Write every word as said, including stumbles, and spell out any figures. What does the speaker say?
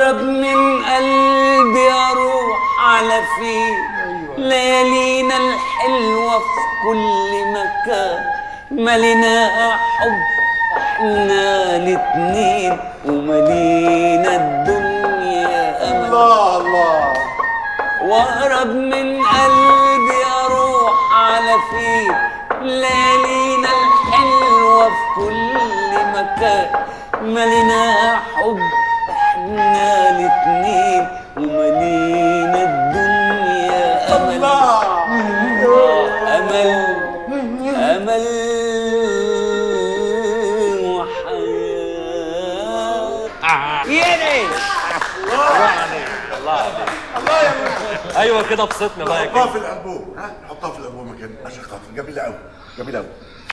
واقرب من قلبي اروح على فين. ليالينا الحلوة في كل مكان مليناها حب احنا الاتنين وملينا الدنيا امل. الله الله. واقرب من قلبي اروح على فين. ليالينا الحلوة في كل مكان مليناها حب احنا الاتنين وملينا الدنيا امل. الله. امل امل وحياه. يدي الله عليك. الله عليك. الله يا ابني. ايوه كده بسطنا بقى. حطها في الالبوم. ها حطها في الالبوم كده عشان خاطر جميله قوي جميله قوي.